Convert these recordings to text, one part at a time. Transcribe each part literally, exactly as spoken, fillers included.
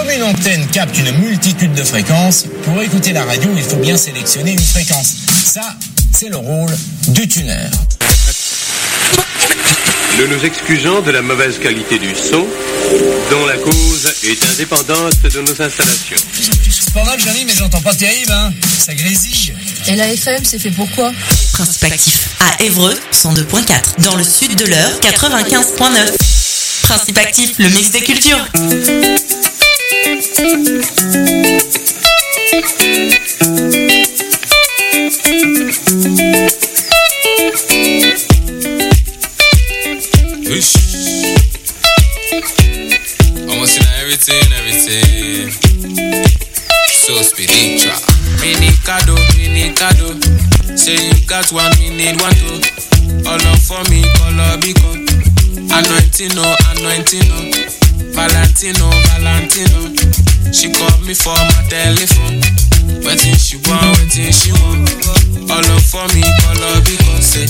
Comme une antenne capte une multitude de fréquences, pour écouter la radio, il faut bien sélectionner une fréquence. Ça, c'est le rôle du tuneur. Nous nous excusons de la mauvaise qualité du son, dont la cause est indépendante de nos installations. C'est pas mal, Johnny, mais j'entends pas terrible, hein. Ça grésille. Et la F M, c'est fait pour quoi? Principe actif à Évreux, cent deux virgule quatre. Dans le sud de l'Eure, quatre-vingt-quinze virgule neuf. Principe actif, le mix des cultures. Almost in everything, everything. So speedy trap. Mini cado, mini cado. Say you got one, me need one too. All up for me, color beacon. Anointing, no, anointing, no. Valentino, Valentino. She called me for my telephone. Waiting she want, waiting she want. All up for me, color beacon. Say,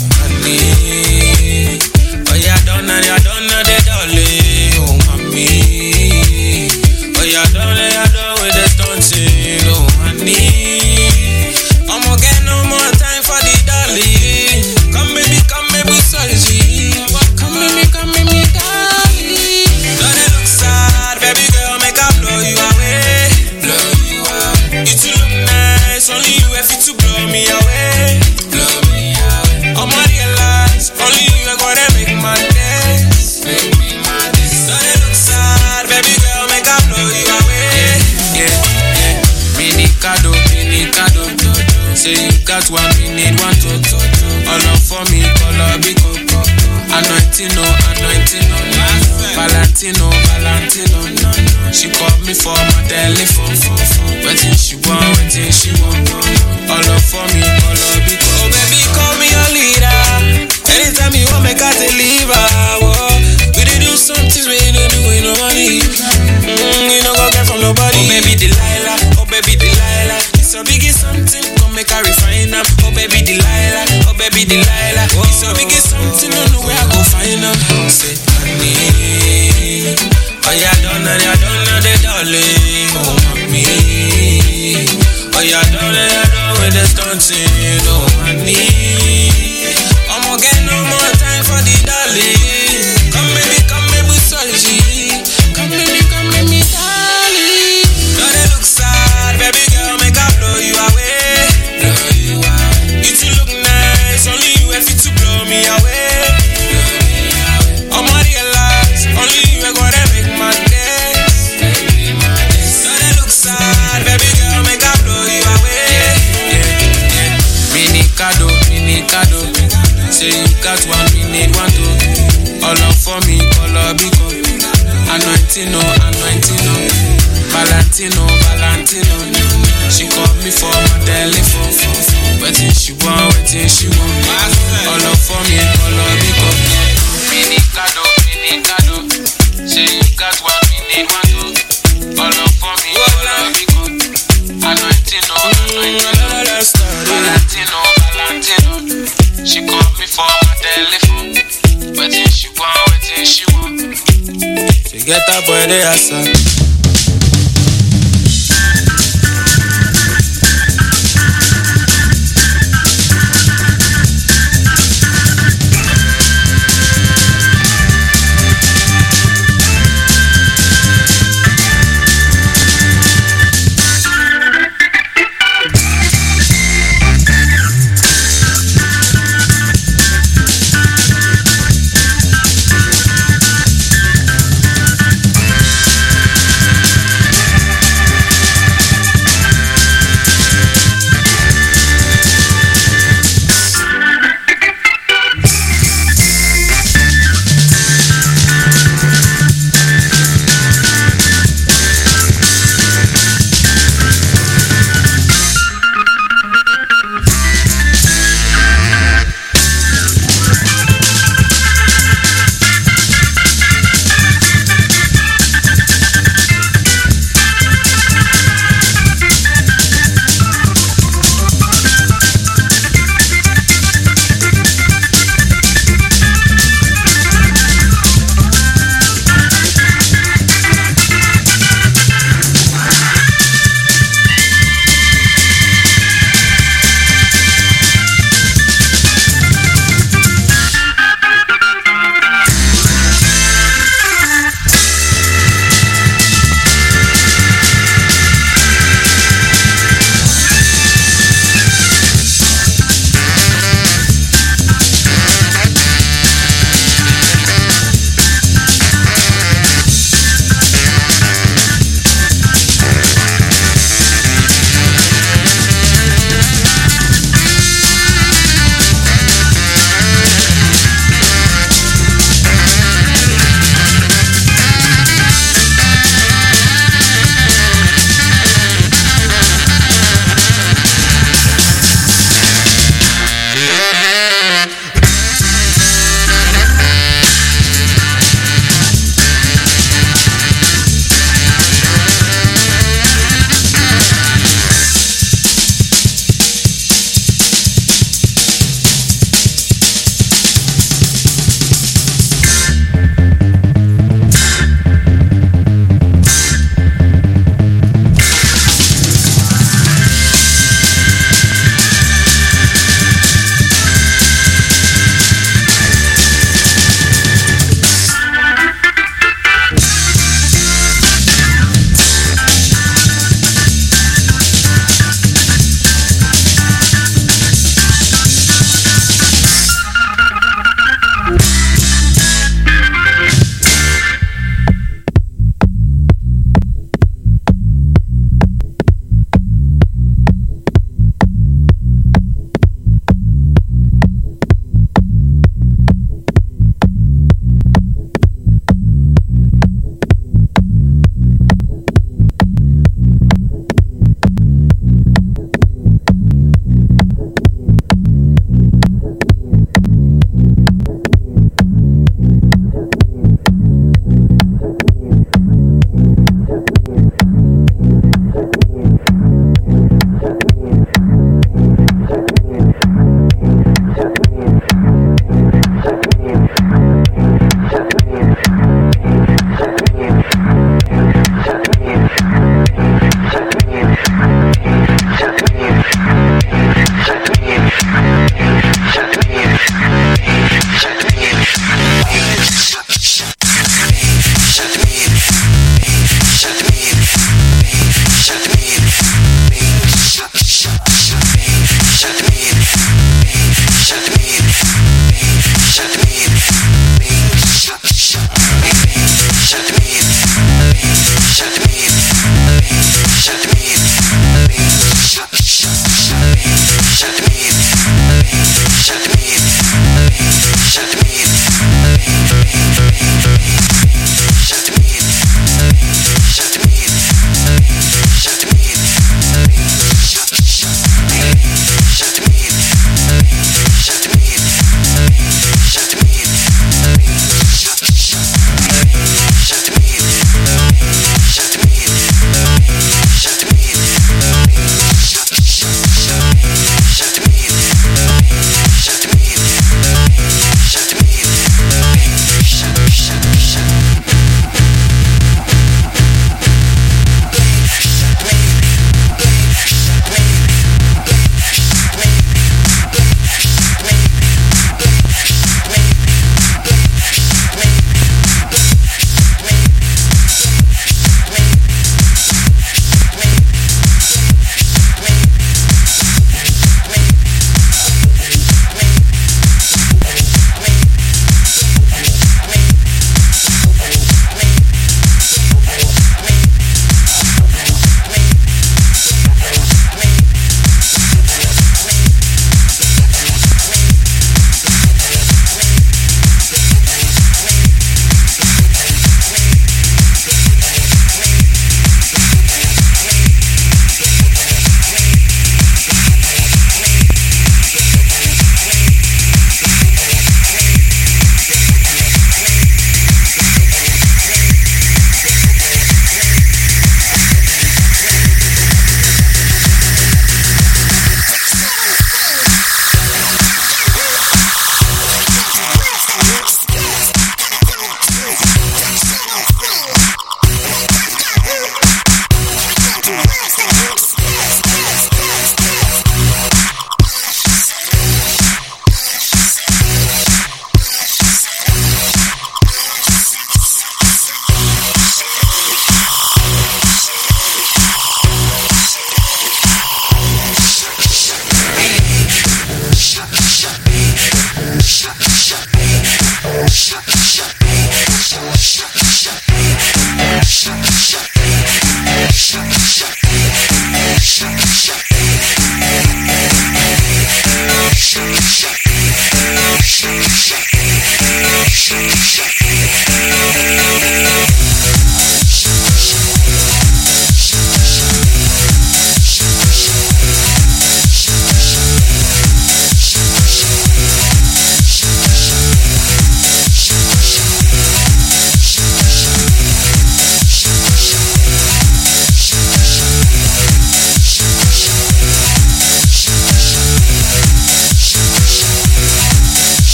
honey. Oh yeah, don't know, yeah, don't know the darling. Oh mommy. Oh yeah, don't know, yeah, don't with the stunting. Oh honey. I'ma get no more time for the darling. Come baby, come baby, sorry. Come baby, come baby, darling. Don't it look sad, baby girl, make I blow you away. Blow you away. You too look nice, only you have to blow me away. Blow me away. I'ma realize, only you are gonna make my days. Make me my days. Don't it look sad, baby girl, make I blow you away. Yeah, yeah. Mini cado, mini cado. Say you got one, me need one too. All up for me, color beacon. Anointing, no, anointing, no. Valentino, Valentino. She called me for my telephone. Waiting she want, waiting she want. All up for me, color beacon. Oh baby, call me your leader. Anytime you want, make I deliver. Whoa. We did do some things we ain't do with no money. Mm, you know go get from nobody. Oh baby Delilah, oh baby Delilah. It's a biggie something, come make I refine them. Oh baby Delilah, oh baby Delilah. It's a biggie something, don't know where I go find them. Say honey, oh yeah, don't know, yeah, don't know the darling. Oh mommy, oh yeah, don't know, yeah, don't with the stunting. Oh honey, I'ma get no more time for the darling. Come baby, come baby, sorry. Come baby, come baby, darling. Don't it look sad, baby girl, make I blow you away. Blow you away. You too look nice, only you have to blow me away. Blow me away. I'ma realize, only you are gonna make my days. Don't it look sad, baby girl, make I blow you away. Yeah, yeah, yeah. Mini cado, mini cado. Say you got one, me need one too. All up for me, color beacon. Anointing, no, anointing, no. Valentino, Valentino. She called me for my telephone. Waiting she want, waiting she want. All up for me, color beacon. Mini cado, mini cado. Say you got one, me need one too. All up for me, color beacon. Anointing, no, anointing, no. Valentino, Valentino. She called me for my telephone. Waiting she want, waiting she want. She get up where they are, son.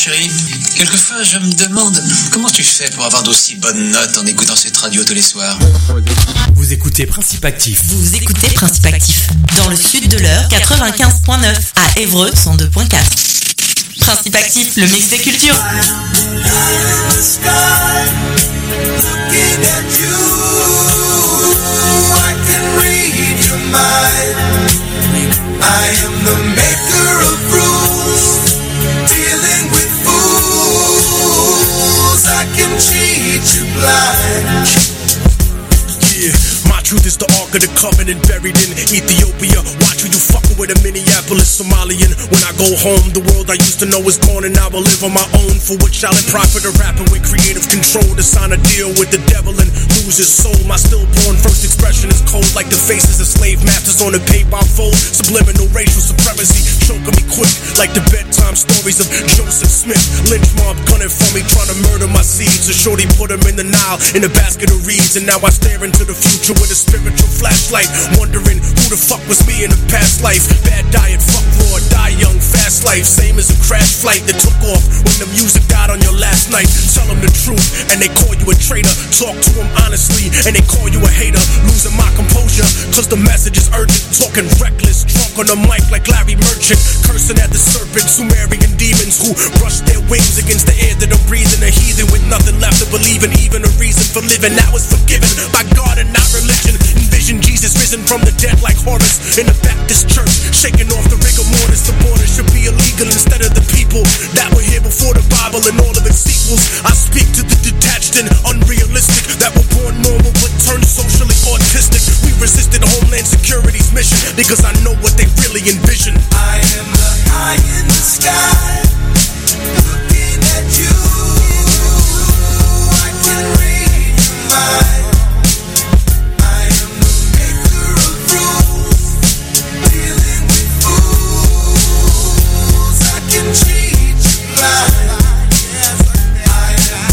chérie. Quelquefois, je me demande comment tu fais pour avoir d'aussi bonnes notes en écoutant cette radio tous les soirs. Vous écoutez Principe Actif. Vous écoutez Principe Actif. Dans le sud de l'heure, quatre-vingt-quinze point neuf. À Évreux, cent deux point quatre. Principe Actif, le mix des cultures. I am the maker of rules, dealing with fools. I can cheat you blind. Yeah, my truth is the Ark of the Covenant buried in Ethiopia. Watch who you fucking with, a Minneapolis Somalian. When I go home, the world I used to know is gone, and I will live on my own. For what shall it profit a rapper with creative control to sign a deal with the devil and lose his soul? My stillborn first expression is cold, like the faces of slave masters on a PayPal fold. Subliminal racial supremacy choking me quick, like the bedtime stories of Joseph Smith. Lynch mob gunning for me, trying to murder my seeds. So shorty put him in the Nile in a basket of reeds, and now I stare into the future with a spiritual flashlight, wondering who the fuck was me in a past life. Bad diet, fuck raw, die young, fast life. Same as a crash flight that took off when the music died on your last night. Tell them the truth and they call you a traitor. Talk to them honestly and they call you a hater. Losing my composure cause the message is urgent. Talking reckless, drunk on the mic like Larry Merchant. Cursing at the serpent, Sumerian demons who brush their wings against the air that I'm breathing. A heathen with nothing left to believe in, even a reason for living. That was forgiven by God and not religion. Envision Jesus risen from the dead like Horus in the Baptist church, shaking off the rigor mortis. The border should be illegal instead of the people that were here before the Bible and all of its sequels. I speak to the detached and unrealistic that were born normal but turned socially autistic. We resisted Homeland Security's mission because I know what they really envision. I am the eye in the sky, looking at you. I can read your mind. Cheat you blind. I am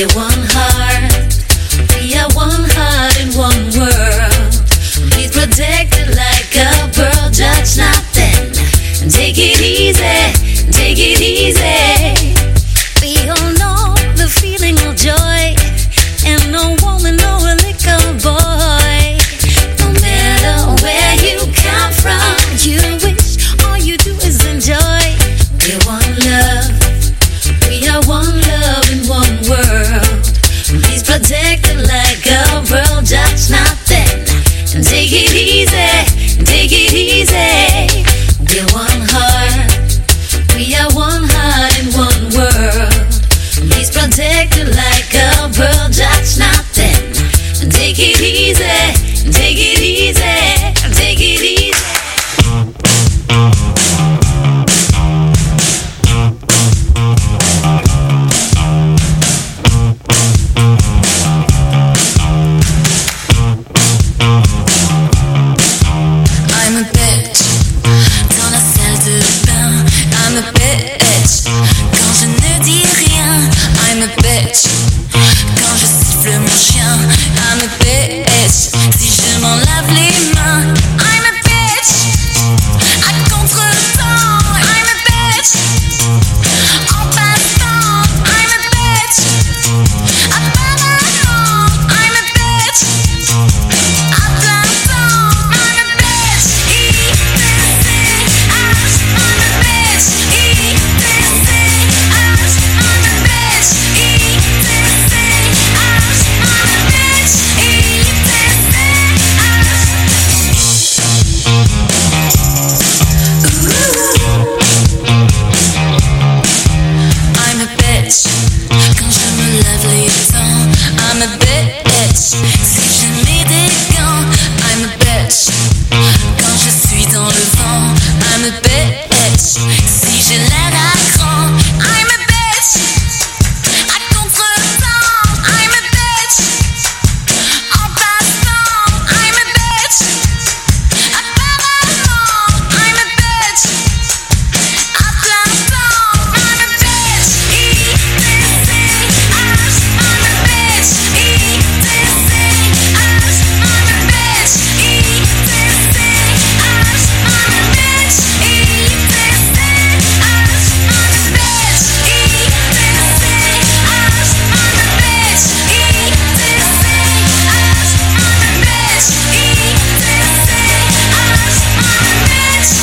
We're one heart. We are one heart in one world. Be protected like a pearl. Judge nothing. Take it easy. Take it easy. We all know the feeling of joy. And no woman, no little boy. No matter where you come from, you wish all you do is enjoy. We're one love. We are one love in one world. Please protect it like a pearl. Judge nothing. And take it easy. Take it easy. We're one heart. We are one heart in one world. Please protect it like a pearl. Judge nothing. And take it easy. Take it easy. Take it easy. I'm a bitch dans la salle de bain. I'm a bitch quand je ne dis rien. I'm a bitch quand je siffle mon chien. I'm a bitch si je m'en lave les mains. I'm a bitch à contre-temps. I'm a bitch en passant. I'm a bitch apparemment. I'm a bitch à plein temps. I'm a bitch I T C H. I'm a bitch I T C H. I'm a bitch I T C H. I'm a bitch I T C I'm a bitch quand je me lave les dents. I'm a bitch si je mets des gants. I'm a bitch quand je suis dans le vent. I'm a bitch si j'ai l'air à cran. I'm a bitch à contre-temps. I'm a bitch en passant. I'm a bitch apparemment. I'm a bitch à plein temps. I'm a bitch I T C H. I'm a bitch I T C H. I'm a bitch I T C H. I'm a bitch I T C H. I'm a bitch I T C H. I'm a bitch I T C H. I'm a bitch I T C H. I'm a bitch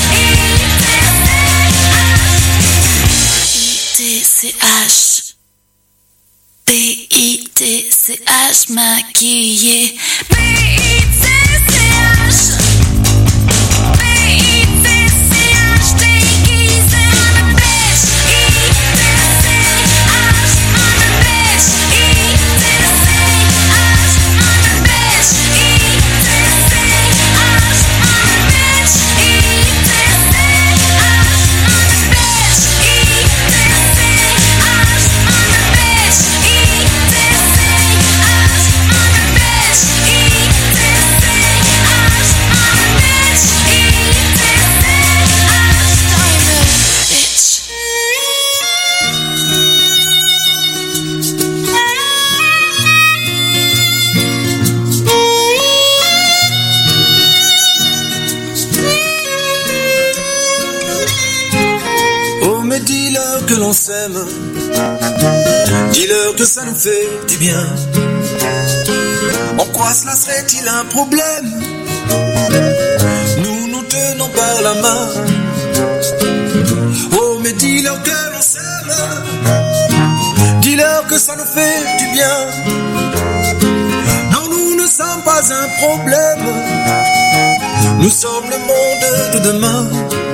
I T C H. B I T C H maquillée. B I T C H. B I T C H déguisée. I'm a bitch I T C H. I'm a bitch I T C H. I'm a bitch I T C H. I'm a bitch I T C H. I'm a bitch I T C H. I'm a bitch I T C H. I'm a bitch I T C H. I'm a bitch Oh mais dis-leur que l'on s'aime, dis-leur que ça nous fait du bien. En quoi cela serait-il un problème? Nous nous tenons par la main. Oh mais dis-leur que l'on s'aime, dis-leur que ça nous fait du bien. Non, nous ne sommes pas un problème, nous sommes le monde de demain.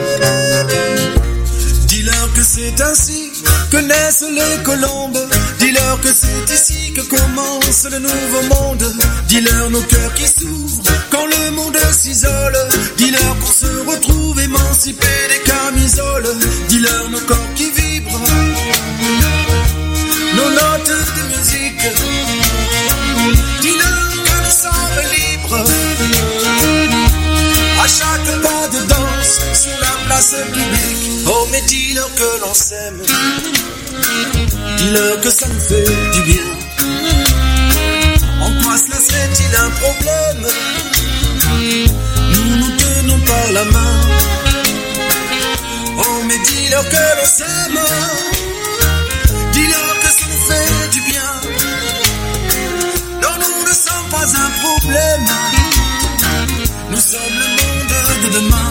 Dis-leur que c'est ainsi que naissent les colombes. Dis-leur que c'est ici que commence le nouveau monde. Dis-leur nos cœurs qui s'ouvrent quand le monde s'isole. Dis-leur qu'on se retrouve émancipés des camisoles. Dis-leur nos corps qui vibrent, nos notes de musique. Dis-leur que nous sommes libres à chaque pas de danse sur la place publique. Oh mais dis-leur que l'on s'aime, dis-leur que ça nous fait du bien. quoi cela serait-il un problème? Nous nous tenons par la main. Oh mais dis-leur que l'on s'aime, dis-leur que ça nous fait du bien. Non, nous ne sommes pas un problème, nous sommes le monde de demain.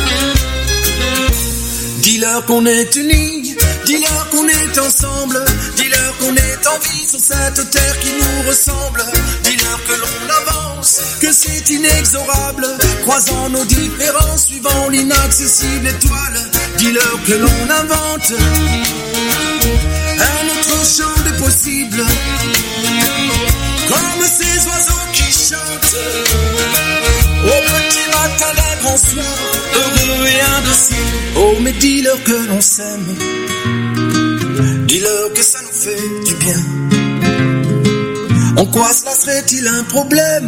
Dis-leur qu'on est unis, dis-leur qu'on est ensemble, dis-leur qu'on est en vie sur cette terre qui nous ressemble. Dis-leur que l'on avance, que c'est inexorable, croisant nos différences, suivant l'inaccessible étoile. Dis-leur que l'on invente un autre champ de possible, comme ces oiseaux qui chantent au petit matin d'un grand soir, heureux et indocile. Oh mais dis-leur que l'on s'aime, dis-leur que ça nous fait du bien. En quoi cela serait-il un problème?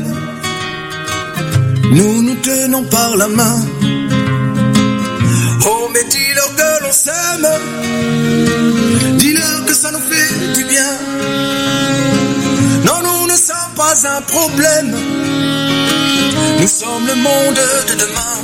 Nous nous tenons par la main. Oh mais dis-leur que l'on s'aime, dis-leur que ça nous fait du bien. Non, nous ne sommes pas un problème, nous sommes le monde de demain.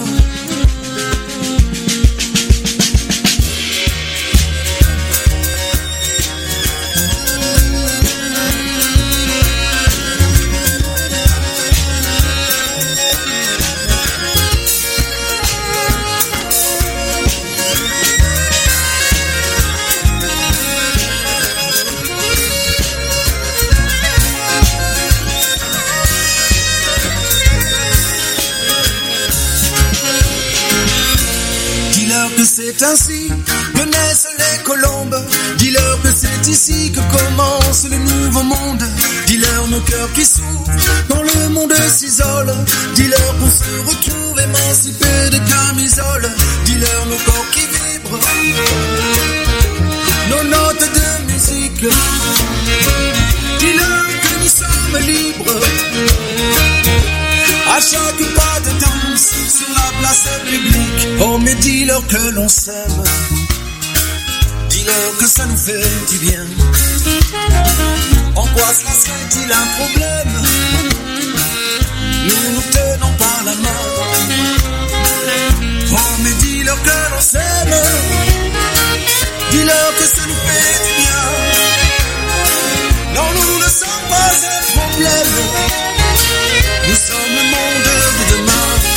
C'est ainsi que naissent les colombes. Dis-leur que c'est ici que commence le nouveau monde. Dis-leur nos cœurs qui souffrent quand le monde s'isole. Dis-leur qu'on se retrouve émancipés de camisole. Dis-leur nos corps qui vibrent, nos notes de musique. Dis-leur que nous sommes libres à chaque pas de danse sur la place publique. Oh mais dis-leur que l'on s'aime, dis-leur que ça nous fait du bien. En quoi cela serait-il un problème? Nous nous tenons par la main. Oh mais dis-leur que l'on s'aime, dis-leur que ça nous fait du bien. Non, nous ne sommes pas un problème, nous sommes le monde de demain.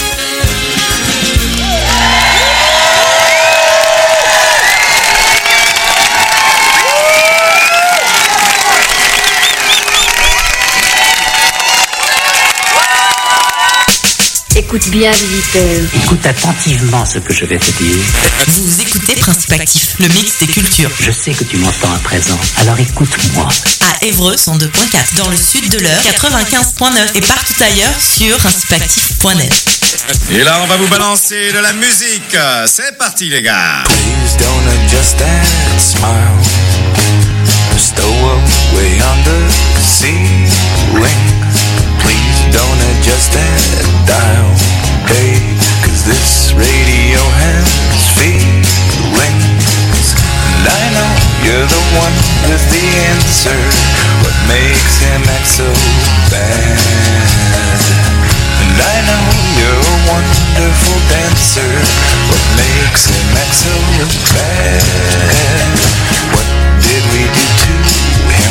Écoute bien, visiteur. Écoute attentivement ce que je vais te dire. Vous écoutez Principe Actif, le mix des cultures. Je sais que tu m'entends à présent, alors écoute-moi. À Évreux, cent deux point quatre, dans le sud de l'Eure, quatre-vingt-quinze point neuf et partout ailleurs sur principe actif point net. Et là, on va vous balancer de la musique. C'est parti, les gars. Please don't adjust and smile. Stow away on the ceiling. Please don't adjust and dial, babe, cause this radio has feelings. And I know you're the one with the answer. What makes him act so bad? And I know you're a wonderful dancer. What makes him act so bad? What did we do to him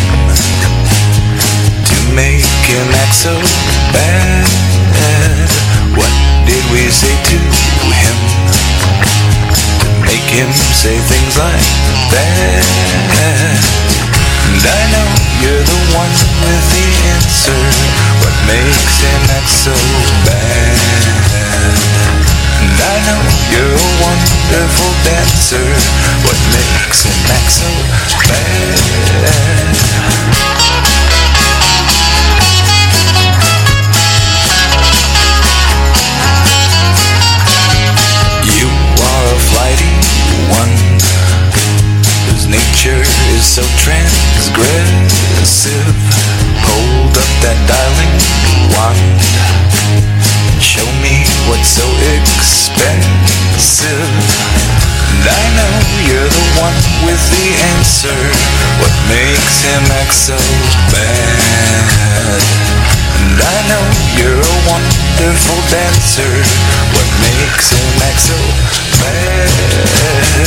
to make him act so bad? What did we say to him to make him say things like that? And I know you're the one with the answer. What makes him act so bad? And I know you're a wonderful dancer. What makes him act so bad? You are a flighty one whose nature is so transgressive. Hold up that dialing wand and show me what's so expensive. And I know you're the one with the answer. What makes him act so bad? And I know you're a wonderful dancer. What makes him act so bad?